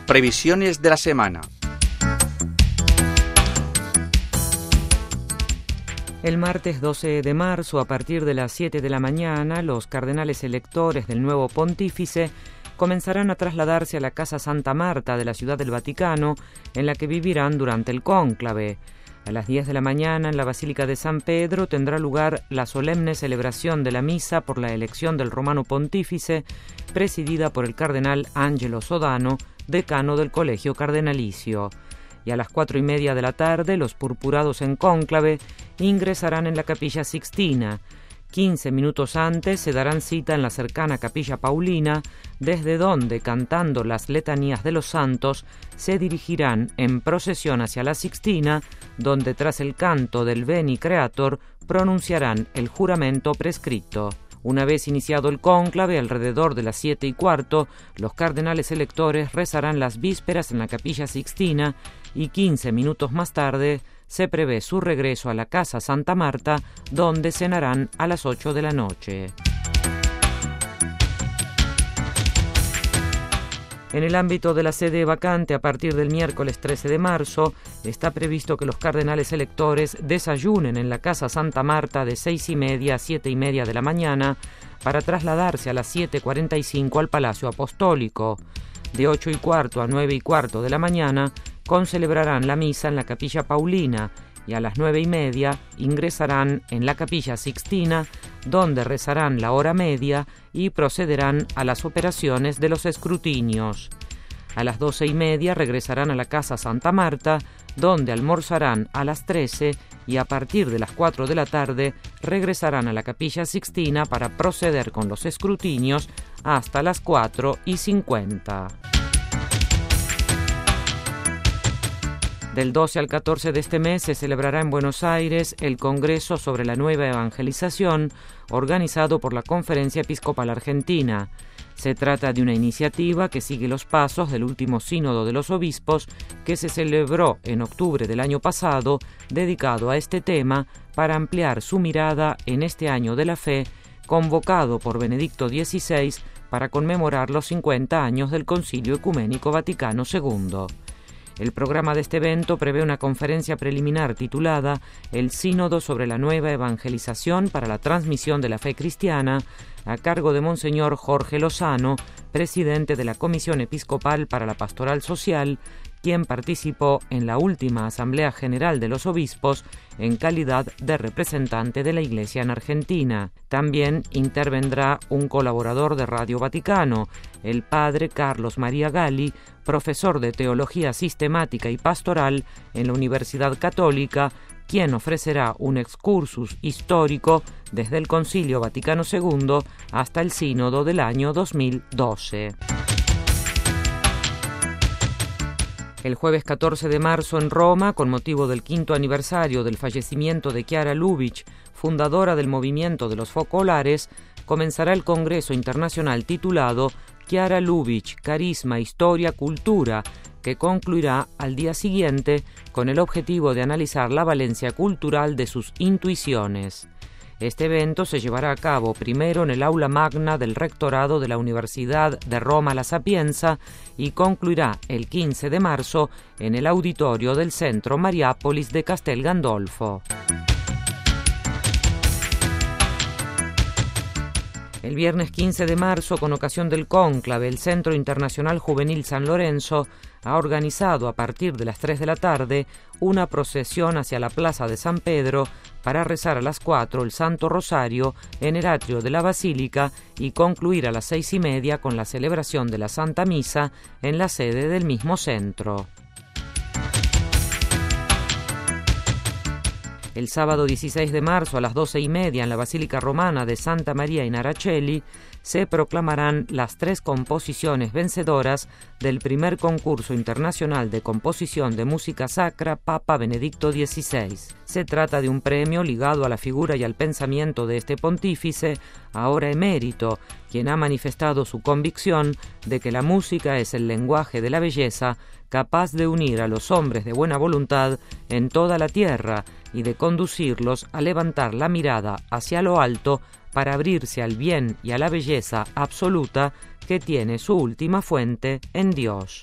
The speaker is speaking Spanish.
Previsiones de la semana. El martes 12 de marzo, a partir de las 7 de la mañana, los cardenales electores del nuevo pontífice comenzarán a trasladarse a la Casa Santa Marta de la Ciudad del Vaticano, en la que vivirán durante el cónclave. A las 10 de la mañana, en la Basílica de San Pedro, tendrá lugar la solemne celebración de la misa por la elección del romano pontífice, presidida por el cardenal Angelo Sodano, decano del Colegio Cardenalicio. Y a las 4:30 de la tarde, los purpurados en cónclave ingresarán en la Capilla Sixtina. 15 minutos antes se darán cita en la cercana Capilla Paulina, desde donde, cantando las letanías de los santos, se dirigirán en procesión hacia la Sixtina, donde tras el canto del Veni Creator pronunciarán el juramento prescrito. Una vez iniciado el cónclave, alrededor de las 7:15, los cardenales electores rezarán las vísperas en la Capilla Sixtina y 15 minutos más tarde se prevé su regreso a la Casa Santa Marta, donde cenarán a las 8 de la noche. En el ámbito de la sede vacante, a partir del miércoles 13 de marzo, está previsto que los cardenales electores desayunen en la Casa Santa Marta de 6:30 a 7:30 de la mañana para trasladarse a las 7:45 al Palacio Apostólico. De 8:15 a 9:15 de la mañana concelebrarán la misa en la Capilla Paulina y a las 9:30 ingresarán en la Capilla Sixtina, donde rezarán la hora media y procederán a las operaciones de los escrutinios. A las 12:30 regresarán a la Casa Santa Marta, donde almorzarán a las 13 y a partir de las 4 de la tarde regresarán a la Capilla Sixtina para proceder con los escrutinios hasta las 4:50. Del 12 al 14 de este mes se celebrará en Buenos Aires el Congreso sobre la Nueva Evangelización, organizado por la Conferencia Episcopal Argentina. Se trata de una iniciativa que sigue los pasos del último Sínodo de los Obispos, que se celebró en octubre del año pasado, dedicado a este tema para ampliar su mirada en este año de la fe, convocado por Benedicto XVI para conmemorar los 50 años del Concilio Ecuménico Vaticano II. El programa de este evento prevé una conferencia preliminar titulada El Sínodo sobre la Nueva Evangelización para la Transmisión de la Fe Cristiana, a cargo de Monseñor Jorge Lozano, presidente de la Comisión Episcopal para la Pastoral Social, quien participó en la última Asamblea General de los Obispos en calidad de representante de la Iglesia en Argentina. También intervendrá un colaborador de Radio Vaticano, el padre Carlos María Gali, profesor de Teología Sistemática y Pastoral en la Universidad Católica, quien ofrecerá un excursus histórico desde el Concilio Vaticano II hasta el Sínodo del año 2012. El jueves 14 de marzo en Roma, con motivo del 5º aniversario del fallecimiento de Chiara Lubich, fundadora del movimiento de los focolares, comenzará el Congreso Internacional titulado Chiara Lubich, Carisma, Historia, Cultura, que concluirá al día siguiente con el objetivo de analizar la valencia cultural de sus intuiciones. Este evento se llevará a cabo primero en el aula magna del rectorado de la Universidad de Roma La Sapienza y concluirá el 15 de marzo en el auditorio del Centro Mariápolis de Castel Gandolfo. El viernes 15 de marzo, con ocasión del cónclave, el Centro Internacional Juvenil San Lorenzo ha organizado a partir de las 3 de la tarde una procesión hacia la Plaza de San Pedro para rezar a las 4 el Santo Rosario en el atrio de la Basílica y concluir a las 6:30 con la celebración de la Santa Misa en la sede del mismo centro. El sábado 16 de marzo a las 12:30 en la Basílica Romana de Santa María in Araceli se proclamarán las 3 composiciones vencedoras del primer concurso internacional de composición de música sacra Papa Benedicto XVI. Se trata de un premio ligado a la figura y al pensamiento de este pontífice, ahora emérito, quien ha manifestado su convicción de que la música es el lenguaje de la belleza capaz de unir a los hombres de buena voluntad en toda la tierra y de conducirlos a levantar la mirada hacia lo alto para abrirse al bien y a la belleza absoluta que tiene su última fuente en Dios.